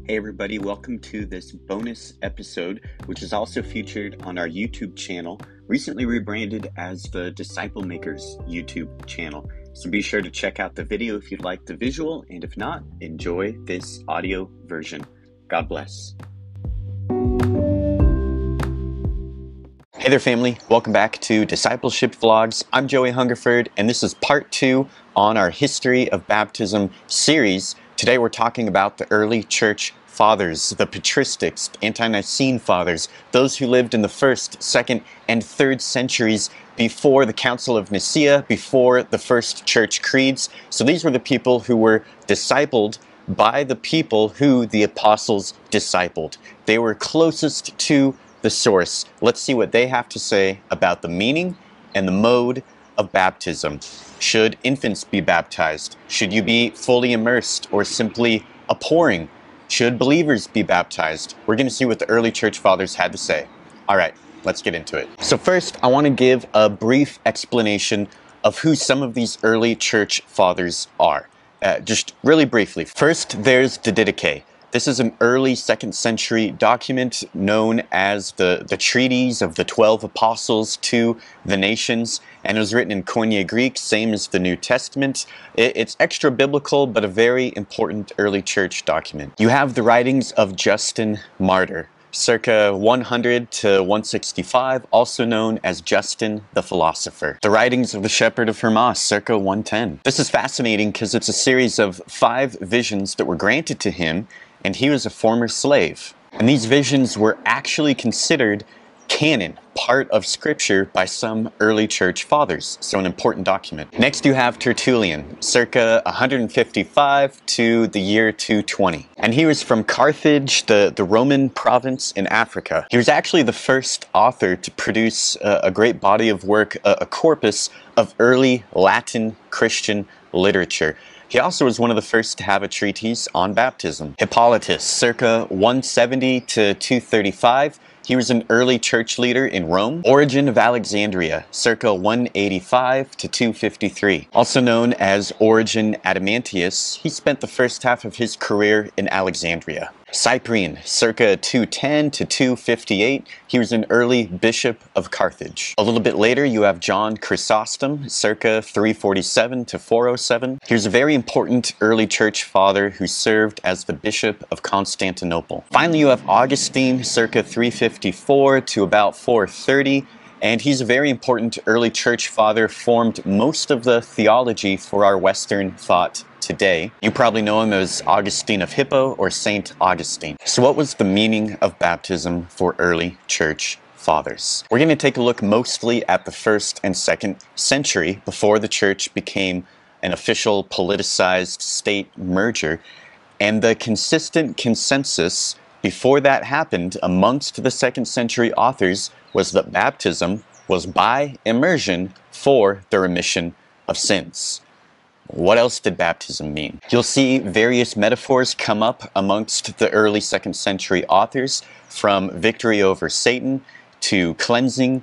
Hey everybody, welcome to this bonus episode, which is also featured on our YouTube channel, recently rebranded as the Disciple Makers YouTube channel. So be sure to check out the video if you'd like the visual, and if not, enjoy this audio version. God bless. Hey there family, welcome back to Discipleship Vlogs. I'm Joey Hungerford, and this is part 2 on our History of Baptism series. Today we're talking about the early church fathers, the patristics, ante-Nicene fathers, those who lived in the 1st, 2nd, and 3rd centuries before the Council of Nicaea, before the first church creeds. So these were the people who were discipled by the people who the apostles discipled. They were closest to the source. Let's see what they have to say about the meaning and the mode of baptism. Should infants be baptized? Should you be fully immersed or simply a pouring? Should believers be baptized? We're going to see what the early church fathers had to say. All right, let's get into it. So first, I want to give a brief explanation of who some of these early church fathers are. Just really briefly. First, there's the Didache. This is an early 2nd century document known as the Treatise of the 12 Apostles to the Nations, and it was written in Koine Greek, same as the New Testament. It's extra biblical, but a very important early church document. You have the writings of Justin Martyr, circa 100 to 165, also known as Justin the Philosopher. The writings of the Shepherd of Hermas, circa 110. This is fascinating because it's a series of 5 visions that were granted to him, and he was a former slave. And these visions were actually considered canon, part of scripture by some early church fathers, so an important document. Next you have Tertullian, circa 155 to the year 220. And he was from Carthage, the Roman province in Africa. He was actually the first author to produce a great body of work, a corpus of early Latin Christian literature. He also was one of the first to have a treatise on baptism. Hippolytus, circa 170 to 235. He was an early church leader in Rome. Origen of Alexandria, circa 185 to 253. Also known as Origen Adamantius, he spent the first half of his career in Alexandria. Cyprian, circa 210 to 258, he was an early bishop of Carthage. A little bit later, you have John Chrysostom, circa 347 to 407. He was a very important early church father who served as the bishop of Constantinople. Finally, you have Augustine, circa 354 to about 430. And he's a very important early church father, formed most of the theology for our Western thought today. You probably know him as Augustine of Hippo or Saint Augustine. So what was the meaning of baptism for early church fathers? We're going to take a look mostly at the 1st and 2nd century, before the church became an official politicized state merger. And the consistent consensus before that happened amongst the 2nd century authors was that baptism was by immersion for the remission of sins. What else did baptism mean? You'll see various metaphors come up amongst the early 2nd century authors, from victory over Satan to cleansing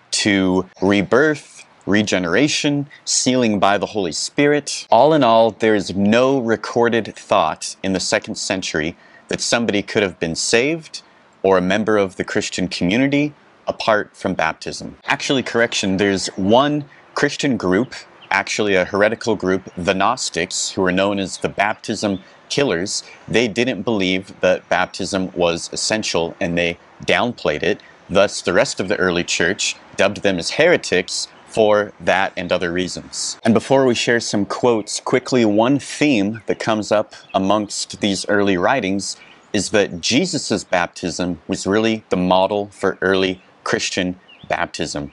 to rebirth, regeneration, sealing by the Holy Spirit. All in all, there is no recorded thought in the 2nd century that somebody could have been saved or a member of the Christian community apart from baptism. Actually, correction, there's one Christian group, actually a heretical group, the Gnostics, who are known as the baptism killers. They didn't believe that baptism was essential, and they downplayed it. Thus, the rest of the early church dubbed them as heretics for that and other reasons. And before we share some quotes, quickly, one theme that comes up amongst these early writings is that Jesus's baptism was really the model for early Christian baptism.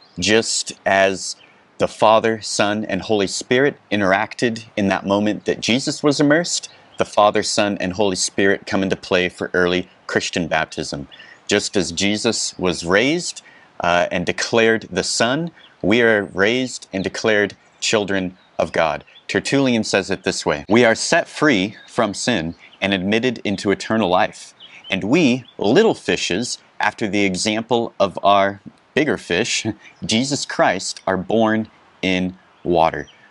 Just as the Father, Son, and Holy Spirit interacted in that moment that Jesus was immersed, the Father, Son, and Holy Spirit come into play for early Christian baptism. Just as Jesus was raised and declared the Son, we are raised and declared children of God. Tertullian says it this way: "We are set free from sin and admitted into eternal life. And we, little fishes, after the example of our bigger fish, Jesus Christ, are born in water."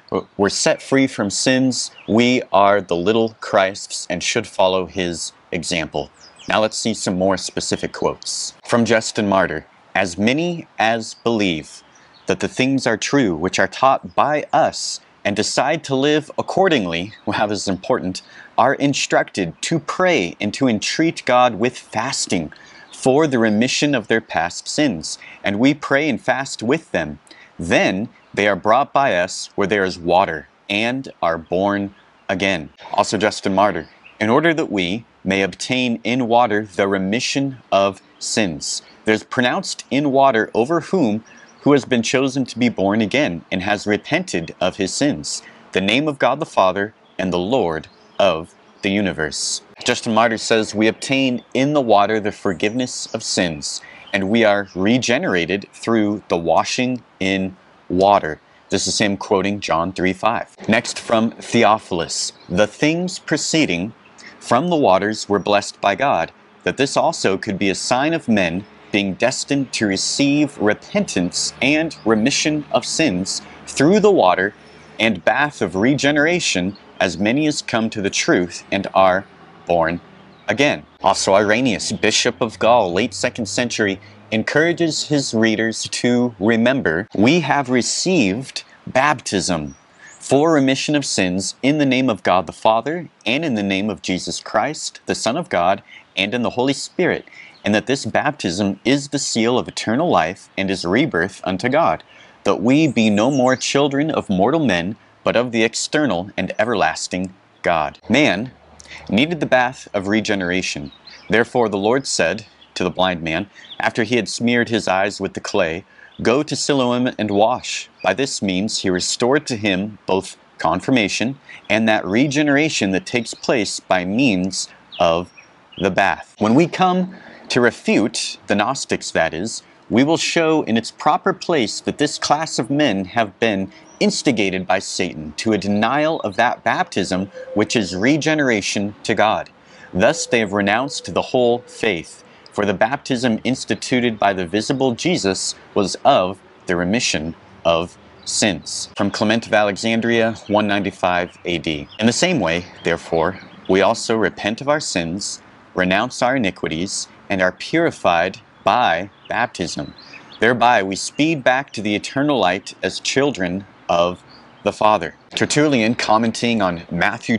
We're set free from sins. We are the little Christs and should follow his example. Now let's see some more specific quotes. From Justin Martyr, "As many as believe that the things are true which are taught by us and decide to live accordingly," wow, this is important, "are instructed to pray and to entreat God with fasting for the remission of their past sins, and we pray and fast with them. Then they are brought by us where there is water and are born again." Also Justin Martyr, "In order that we may obtain in water the remission of sins. There's pronounced in water over who has been chosen to be born again and has repented of his sins, the name of God the Father and the Lord of the universe." Justin Martyr says we obtain in the water the forgiveness of sins, and we are regenerated through the washing in water. This is him quoting John 3:5. Next from Theophilus, "The things proceeding from the waters were blessed by God, that this also could be a sign of men being destined to receive repentance and remission of sins through the water and bath of regeneration, as many as come to the truth and are born again." Also Irenaeus, Bishop of Gaul, late 2nd century, encourages his readers to remember, "We have received baptism for remission of sins in the name of God the Father, and in the name of Jesus Christ, the Son of God, and in the Holy Spirit, and that this baptism is the seal of eternal life and is rebirth unto God, that we be no more children of mortal men, but of the external and everlasting God." Man needed the bath of regeneration. Therefore the Lord said to the blind man, after he had smeared his eyes with the clay, "Go to Siloam and wash." By this means he restored to him both confirmation and that regeneration that takes place by means of the bath. When we come to refute the Gnostics, that is, we will show in its proper place that this class of men have been instigated by Satan to a denial of that baptism which is regeneration to God. Thus they have renounced the whole faith, for the baptism instituted by the visible Jesus was of the remission of sins. From Clement of Alexandria, 195 AD. In the same way, therefore, we also repent of our sins, renounce our iniquities, and are purified by baptism. Thereby we speed back to the eternal light as children of the Father. Tertullian, commenting on Matthew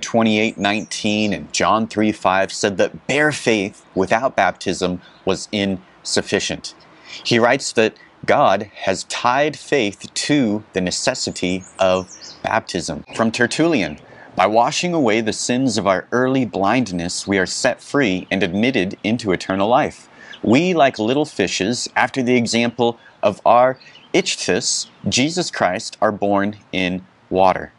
28:19 and John 3:5, said that bare faith without baptism was insufficient. He writes that God has tied faith to the necessity of baptism. From Tertullian, "By washing away the sins of our early blindness, we are set free and admitted into eternal life. We, like little fishes, after the example of our Ichthus, Jesus Christ, are born in water.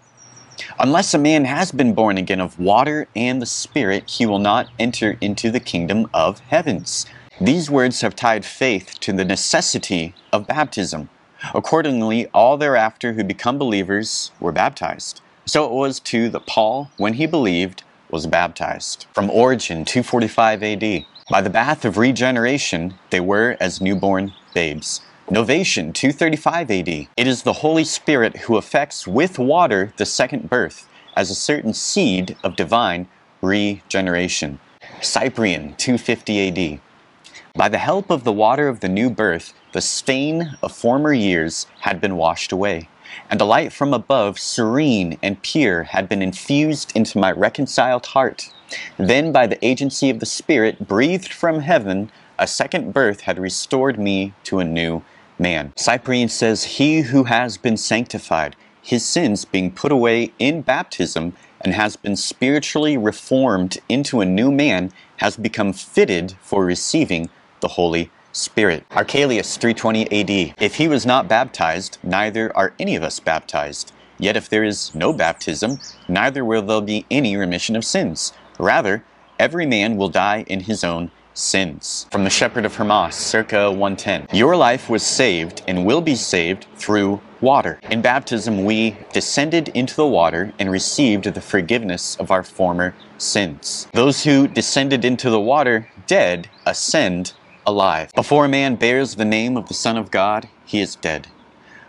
Unless a man has been born again of water and the Spirit, he will not enter into the kingdom of heavens." These words have tied faith to the necessity of baptism. Accordingly, all thereafter who become believers were baptized. So it was too that Paul, when he believed, was baptized. From Origen, 245 AD. "By the bath of regeneration, they were as newborn babes." Novatian, 235 AD. "It is the Holy Spirit who effects with water the second birth, as a certain seed of divine regeneration." Cyprian, 250 AD. "By the help of the water of the new birth, the stain of former years had been washed away, and a light from above, serene and pure, had been infused into my reconciled heart. Then by the agency of the Spirit, breathed from heaven, a second birth had restored me to a new man." Cyprian says, "He who has been sanctified, his sins being put away in baptism, and has been spiritually reformed into a new man, has become fitted for receiving the Holy Spirit." Archelaus, 320 AD. "If he was not baptized, neither are any of us baptized. Yet if there is no baptism, neither will there be any remission of sins. Rather, every man will die in his own sins." From the Shepherd of Hermas, circa 110. "Your life was saved and will be saved through water. In baptism we descended into the water and received the forgiveness of our former sins. Those who descended into the water dead ascend alive. Before a man bears the name of the Son of God, he is dead.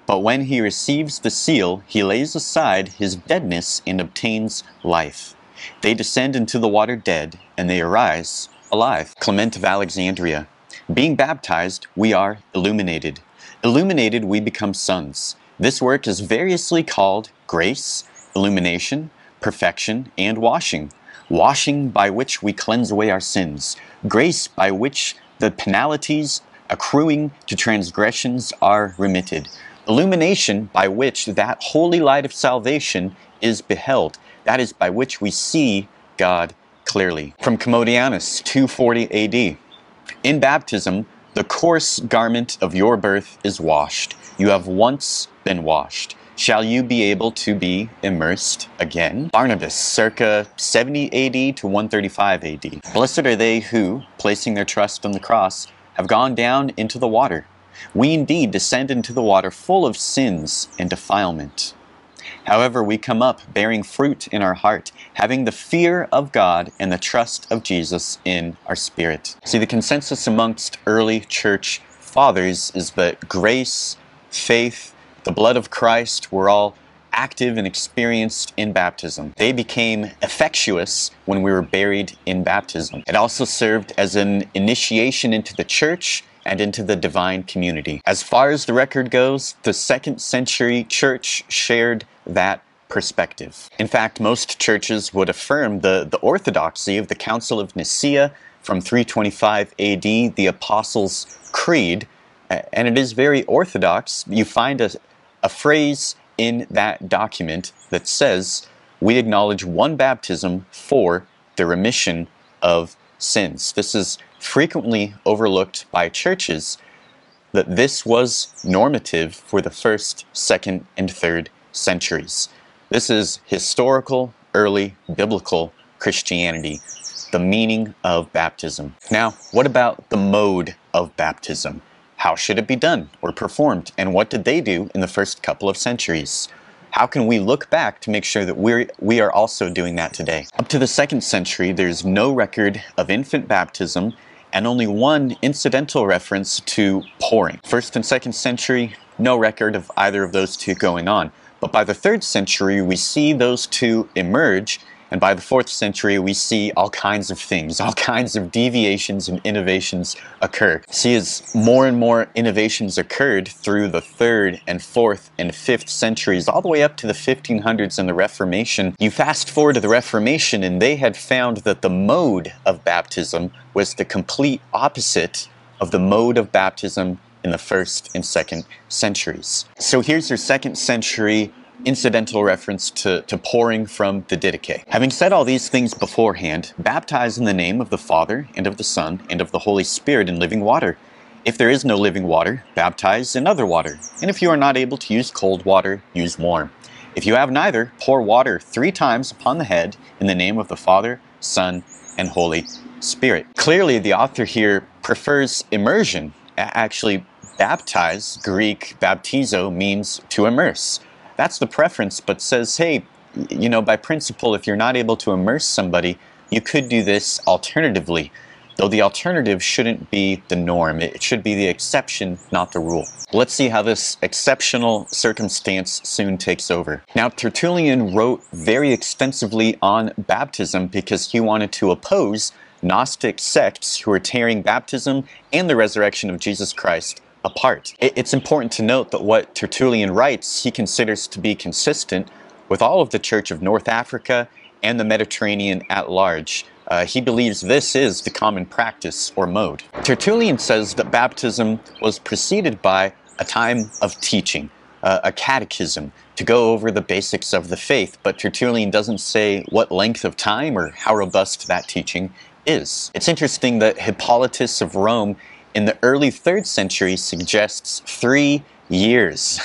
But when he receives the seal, he lays aside his deadness and obtains life. They descend into the water dead, and they arise alive. Clement of Alexandria. Being baptized, we are illuminated. Illuminated, we become sons. This work is variously called grace, illumination, perfection, and washing. Washing, by which we cleanse away our sins. Grace, by which the penalties accruing to transgressions are remitted. Illumination, by which that holy light of salvation is beheld. That is, by which we see God clearly. From Commodianus, 240 AD. In baptism, the coarse garment of your birth is washed. You have once been washed. Shall you be able to be immersed again? Barnabas, circa 70 AD to 135 AD. Blessed are they who, placing their trust on the cross, have gone down into the water. We indeed descend into the water full of sins and defilement. However, we come up bearing fruit in our heart, having the fear of God and the trust of Jesus in our spirit. See, the consensus amongst early church fathers is that grace, faith, the blood of Christ were all active and experienced in baptism. They became effectuous when we were buried in baptism. It also served as an initiation into the church and into the divine community. As far as the record goes, the 2nd century church shared that perspective. In fact, most churches would affirm the orthodoxy of the Council of Nicaea from 325 AD, the Apostles' Creed, and it is very orthodox. You find a phrase in that document that says, we acknowledge one baptism for the remission of sins. This is frequently overlooked by churches, that this was normative for the 1st, 2nd, and 3rd centuries. This is historical, early biblical Christianity, the meaning of baptism. Now, what about the mode of baptism? How should it be done or performed? And what did they do in the first couple of centuries? How can we look back to make sure that we are also doing that today? Up to the 2nd century, there's no record of infant baptism and only one incidental reference to pouring. 1st and 2nd century, no record of either of those two going on. But by the 3rd century, we see those two emerge, and by the 4th century, we see all kinds of things, all kinds of deviations and innovations occur. See, as more and more innovations occurred through the 3rd and 4th and 5th centuries, all the way up to the 1500s and the Reformation, you fast forward to the Reformation, and they had found that the mode of baptism was the complete opposite of the mode of baptism in the 1st and 2nd centuries. So here's your 2nd century incidental reference to pouring from the Didache. Having said all these things beforehand, baptize in the name of the Father, and of the Son, and of the Holy Spirit in living water. If there is no living water, baptize in other water. And if you are not able to use cold water, use warm. If you have neither, pour water 3 times upon the head in the name of the Father, Son, and Holy Spirit. Clearly, the author here prefers immersion. Actually, baptize, Greek baptizo, means to immerse. That's the preference, but says, hey, you know, by principle, if you're not able to immerse somebody, you could do this alternatively. Though the alternative shouldn't be the norm. It should be the exception, not the rule. Let's see how this exceptional circumstance soon takes over. Now, Tertullian wrote very extensively on baptism because he wanted to oppose Gnostic sects who were tearing baptism and the resurrection of Jesus Christ apart. It's important to note that what Tertullian writes, he considers to be consistent with all of the Church of North Africa and the Mediterranean at large. He believes this is the common practice or mode. Tertullian says that baptism was preceded by a time of teaching, a catechism, to go over the basics of the faith, but Tertullian doesn't say what length of time or how robust that teaching is. It's interesting that Hippolytus of Rome in the early 3rd century suggests 3 years.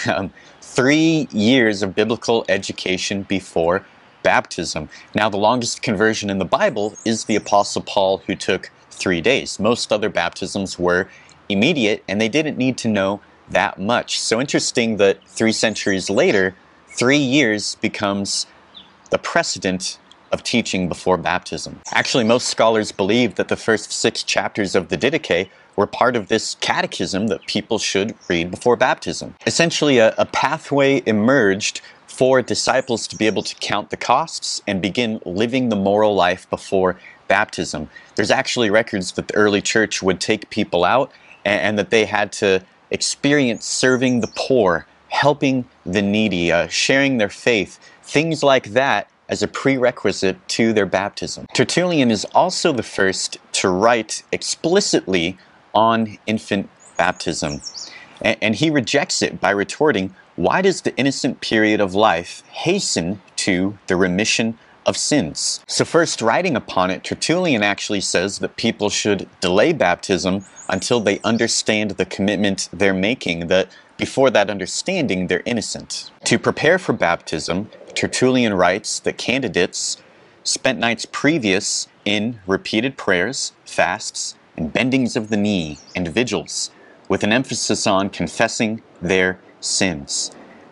3 years of biblical education before baptism. Now, the longest conversion in the Bible is the Apostle Paul, who took 3 days. Most other baptisms were immediate, and they didn't need to know that much. So interesting that 3 centuries later, 3 years becomes the precedent of teaching before baptism. Actually, most scholars believe that the first 6 chapters of the Didache were part of this catechism that people should read before baptism. Essentially, a pathway emerged for disciples to be able to count the costs and begin living the moral life before baptism. There's actually records that the early church would take people out and that they had to experience serving the poor, helping the needy, sharing their faith, things like that as a prerequisite to their baptism. Tertullian is also the first to write explicitly on infant baptism, and he rejects it by retorting, "Why does the innocent period of life hasten to the remission of sins?" So first writing upon it, Tertullian actually says that people should delay baptism until they understand the commitment they're making, that before that understanding, they're innocent. To prepare for baptism, Tertullian writes that candidates spent nights previous in repeated prayers, fasts, and bendings of the knee and vigils, with an emphasis on confessing their sins.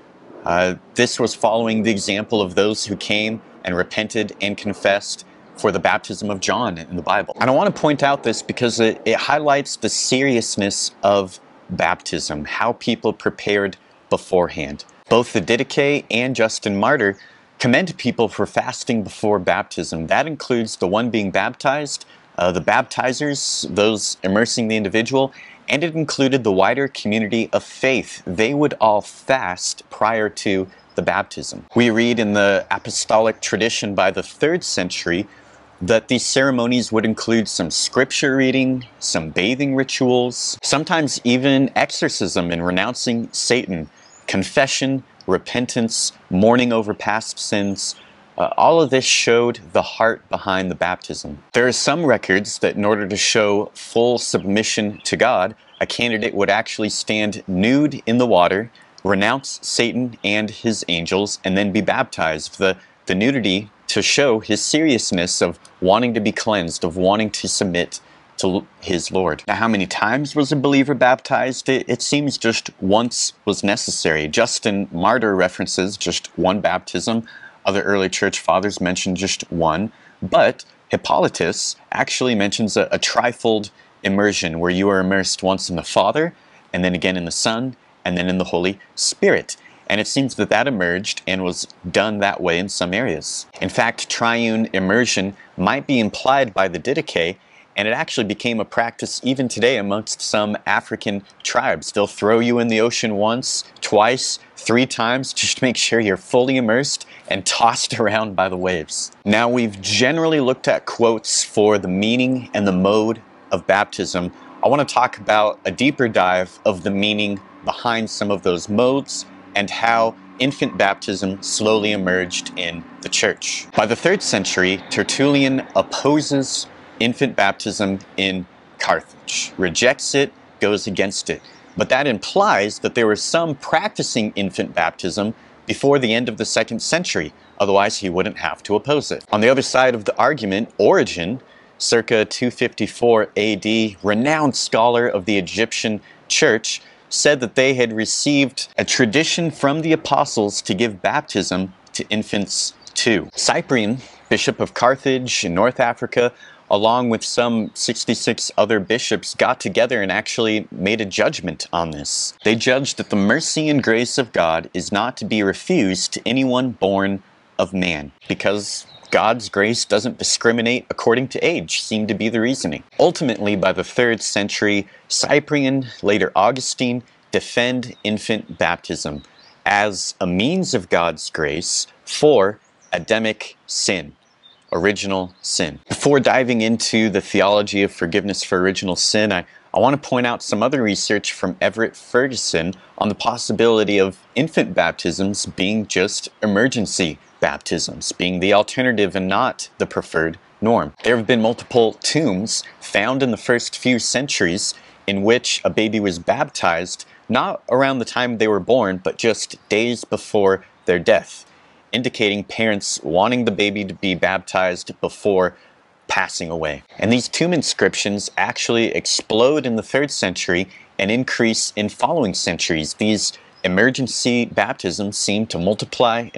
This was following the example of those who came and repented and confessed for the baptism of John in the Bible. And I want to point out this because it highlights the seriousness of baptism, how people prepared beforehand. Both the Didache and Justin Martyr commend people for fasting before baptism. That includes the one being baptized, the baptizers, those immersing the individual, and it included the wider community of faith. They would all fast prior to the baptism. We read in the apostolic tradition by the 3rd century that these ceremonies would include some scripture reading, some bathing rituals, sometimes even exorcism and renouncing Satan, confession, repentance, mourning over past sins. All of this showed the heart behind the baptism. There are some records that in order to show full submission to God, a candidate would actually stand nude in the water, renounce Satan and his angels, and then be baptized. The nudity to show his seriousness of wanting to be cleansed, of wanting to submit to his Lord. Now, how many times was a believer baptized? It seems just once was necessary. Justin Martyr references just one baptism. Other early church fathers mention just one, but Hippolytus actually mentions a trifold immersion where you are immersed once in the Father, and then again in the Son, and then in the Holy Spirit. And it seems that that emerged and was done that way in some areas. In fact, triune immersion might be implied by the Didache, and it actually became a practice even today amongst some African tribes. They'll throw you in the ocean once, twice, 3 times, just to make sure you're fully immersed and tossed around by the waves. Now, we've generally looked at quotes for the meaning and the mode of baptism. I want to talk about a deeper dive of the meaning behind some of those modes and how infant baptism slowly emerged in the church. By the 3rd century, Tertullian opposes infant baptism in Carthage, rejects it, goes against it. But that implies that there were some practicing infant baptism before the end of the 2nd century, otherwise he wouldn't have to oppose it. On the other side of the argument, Origen, circa 254 AD, renowned scholar of the Egyptian church, said that they had received a tradition from the apostles to give baptism to infants too. Cyprian, bishop of Carthage in North Africa, along with some 66 other bishops, got together and actually made a judgment on this. They judged that the mercy and grace of God is not to be refused to anyone born of man, because God's grace doesn't discriminate according to age, seemed to be the reasoning. Ultimately, by the 3rd century, Cyprian, later Augustine, defend infant baptism as a means of God's grace for Adamic sin, original sin. Before diving into the theology of forgiveness for original sin, I want to point out some other research from Everett Ferguson on the possibility of infant baptisms being just emergency baptisms, being the alternative and not the preferred norm. There have been multiple tombs found in the first few centuries in which a baby was baptized not around the time they were born, but just days before their death, indicating parents wanting the baby to be baptized before passing away. And these tomb inscriptions actually explode in the 3rd century and increase in following centuries. These emergency baptisms seem to multiply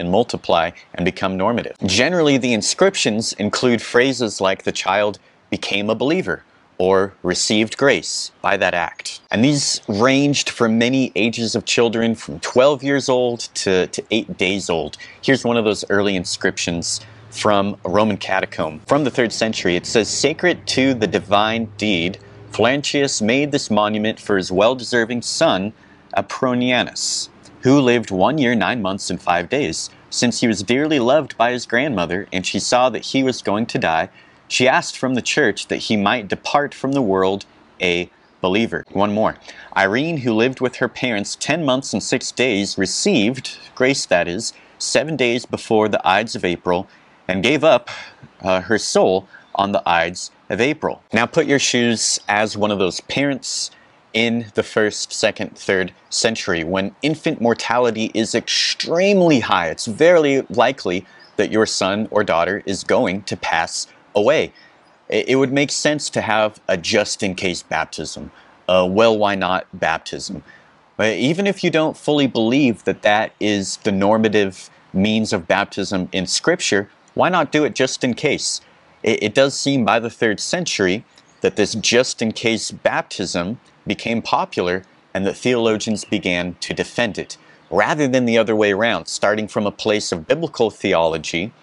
and become normative. Generally, the inscriptions include phrases like "the child became a believer," or received grace by that act. And these ranged from many ages of children, from 12 years old to 8 days old. Here's one of those early inscriptions from a Roman catacomb from the 3rd century. It says, "Sacred to the divine deed, Flancius made this monument for his well-deserving son, Apronianus, who lived 1 year, 9 months, and 5 days. Since he was dearly loved by his grandmother, and she saw that he was going to die, she asked from the church that he might depart from the world a believer." One more. "Irene, who lived with her parents 10 months and 6 days, received, grace that is, 7 days before the Ides of April, and gave up her soul on the Ides of April." Now put your shoes as one of those parents in the 1st, 2nd, 3rd century, when infant mortality is extremely high. It's very likely that your son or daughter is going to pass away. It would make sense to have a just-in-case baptism, a well-why-not baptism. But even if you don't fully believe that that is the normative means of baptism in Scripture, why not do it just in case? It does seem by the 3rd century that this just-in-case baptism became popular and that theologians began to defend it, rather than the other way around, starting from a place of biblical theology,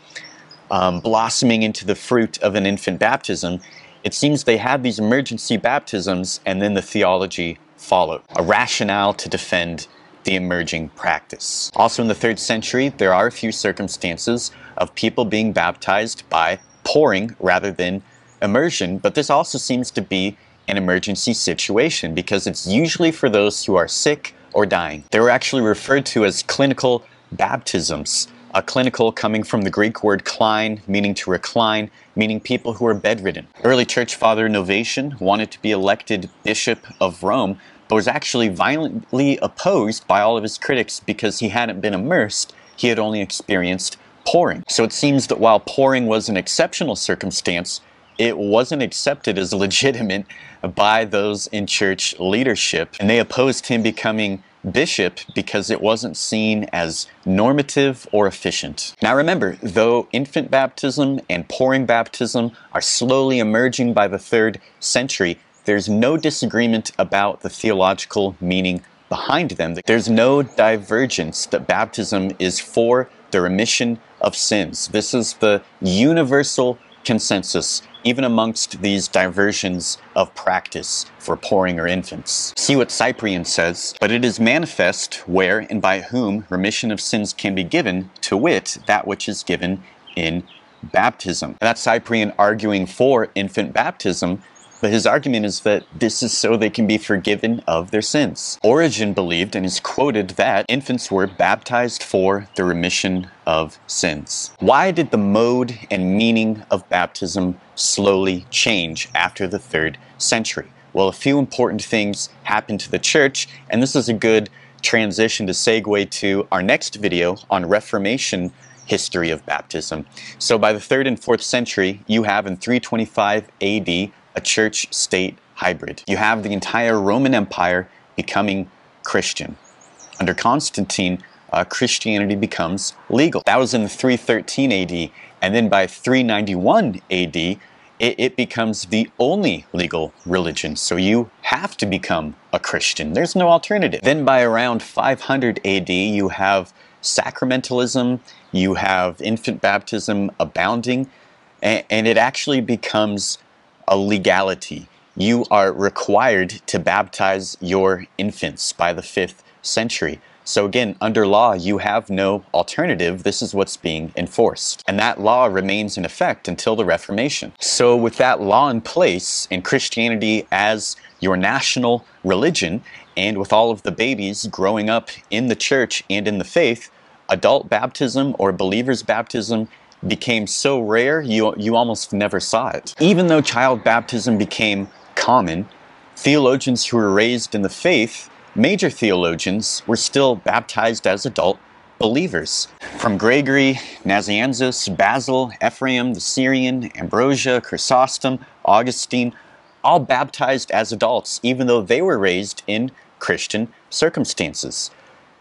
blossoming into the fruit of an infant baptism. It seems they had these emergency baptisms and then the theology followed, a rationale to defend the emerging practice. Also in the 3rd century, there are a few circumstances of people being baptized by pouring rather than immersion, but this also seems to be an emergency situation because it's usually for those who are sick or dying. They were actually referred to as clinical baptisms. A clinical coming from the Greek word klein, meaning to recline, meaning people who are bedridden. Early church father Novatian wanted to be elected Bishop of Rome, but was actually violently opposed by all of his critics because he hadn't been immersed, he had only experienced pouring. So it seems that while pouring was an exceptional circumstance, it wasn't accepted as legitimate by those in church leadership, and they opposed him becoming bishop because it wasn't seen as normative or efficient. Now remember, though infant baptism and pouring baptism are slowly emerging by the 3rd century, there's no disagreement about the theological meaning behind them. There's no divergence that baptism is for the remission of sins. This is the universal consensus, even amongst these diversions of practice for pouring or infants. See what Cyprian says, "But it is manifest where and by whom remission of sins can be given, to wit, that which is given in baptism." And that's Cyprian arguing for infant baptism, but his argument is that this is so they can be forgiven of their sins. Origen believed and is quoted that infants were baptized for the remission of sins. Why did the mode and meaning of baptism slowly change after the 3rd century? Well, a few important things happened to the church, and this is a good transition to segue to our next video on Reformation history of baptism. So by the 3rd and 4th century, you have in 325 AD a church-state hybrid. You have the entire Roman Empire becoming Christian. Under Constantine, Christianity becomes legal. That was in 313 AD, and then by 391 AD, it becomes the only legal religion. So you have to become a Christian. There's no alternative. Then by around 500 AD, you have sacramentalism, you have infant baptism abounding, and it actually becomes a legality. You are required to baptize your infants by the 5th century. So again, under law, you have no alternative. This is what's being enforced. And that law remains in effect until the Reformation. So with that law in place and Christianity as your national religion, and with all of the babies growing up in the church and in the faith, adult baptism or believer's baptism became so rare you almost never saw it. Even though child baptism became common, theologians who were raised in the faith, major theologians, were still baptized as adult believers. From Gregory, Nazianzus, Basil, Ephraim, the Syrian, Ambrosia, Chrysostom, Augustine, all baptized as adults, even though they were raised in Christian circumstances.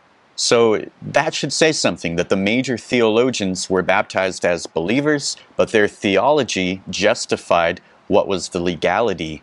So that should say something, that the major theologians were baptized as believers, but their theology justified what was the legality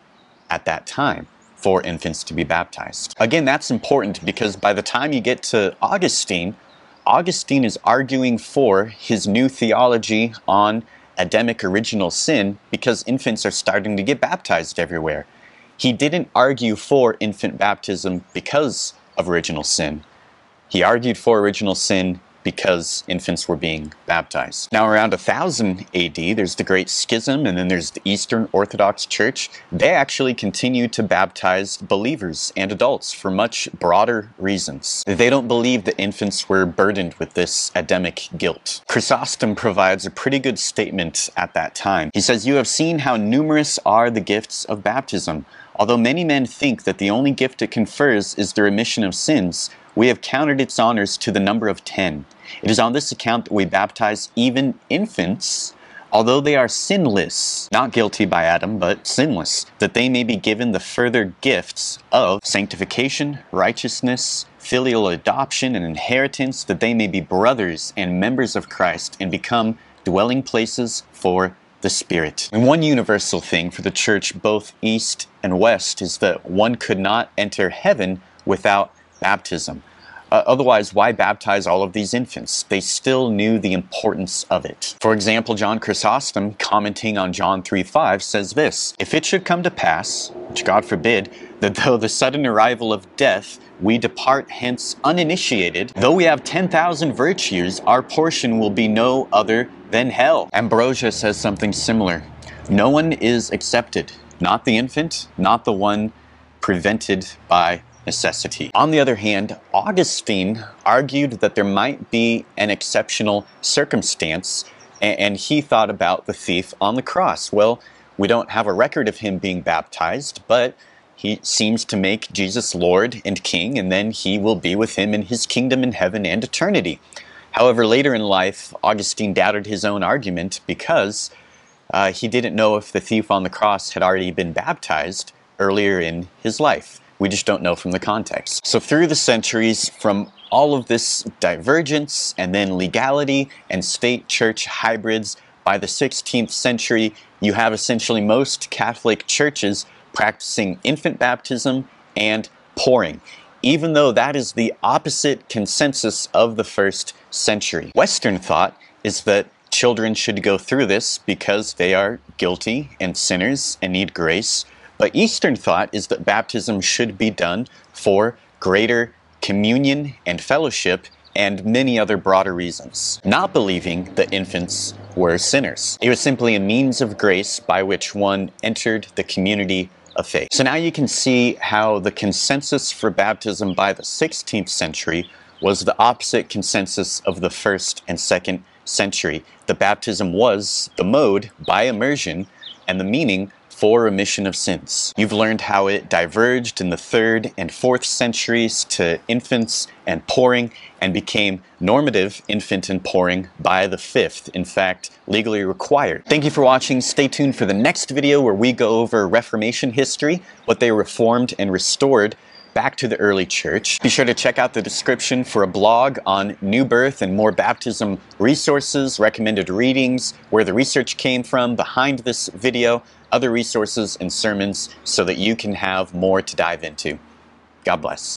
at that time for infants to be baptized. Again, that's important because by the time you get to Augustine, Augustine is arguing for his new theology on Adamic original sin because infants are starting to get baptized everywhere. He didn't argue for infant baptism because of original sin. He argued for original sin because infants were being baptized. Now around 1000 AD, there's the Great Schism, and then there's the Eastern Orthodox Church. They actually continue to baptize believers and adults for much broader reasons. They don't believe that infants were burdened with this Adamic guilt. Chrysostom provides a pretty good statement at that time. He says, "You have seen how numerous are the gifts of baptism. Although many men think that the only gift it confers is the remission of sins, we have counted its honors to the number of 10. It is on this account that we baptize even infants, although they are sinless, not guilty by Adam, but sinless, that they may be given the further gifts of sanctification, righteousness, filial adoption, and inheritance, that they may be brothers and members of Christ and become dwelling places for the Spirit." And one universal thing for the church, both East and West, is that one could not enter heaven without baptism. Otherwise, why baptize all of these infants? They still knew the importance of it. For example, John Chrysostom, commenting on John 3:5, says this, "If it should come to pass, which God forbid, that though the sudden arrival of death we depart hence uninitiated, though we have 10,000 virtues, our portion will be no other than hell." Ambrosia says something similar. No one is accepted, not the infant, not the one prevented by necessity. On the other hand, Augustine argued that there might be an exceptional circumstance, and he thought about the thief on the cross. Well, we don't have a record of him being baptized, but he seems to make Jesus Lord and King, and then he will be with him in his kingdom in heaven and eternity. However, later in life, Augustine doubted his own argument because he didn't know if the thief on the cross had already been baptized earlier in his life. We just don't know from the context. So through the centuries, from all of this divergence and then legality and state-church hybrids, by the 16th century, you have essentially most Catholic churches practicing infant baptism and pouring, even though that is the opposite consensus of the first century. Western thought is that children should go through this because they are guilty and sinners and need grace. But Eastern thought is that baptism should be done for greater communion and fellowship and many other broader reasons, not believing that infants were sinners. It was simply a means of grace by which one entered the community of faith. So now you can see how the consensus for baptism by the 16th century was the opposite consensus of the 1st and 2nd century. The baptism was the mode by immersion and the meaning for remission of sins. You've learned how it diverged in the 3rd and 4th centuries to infants and pouring, and became normative infant and pouring by the 5th, in fact, legally required. Thank you for watching. Stay tuned for the next video where we go over Reformation history, what they reformed and restored back to the early church. Be sure to check out the description for a blog on new birth and more baptism resources, recommended readings, where the research came from behind this video, other resources and sermons so that you can have more to dive into. God bless.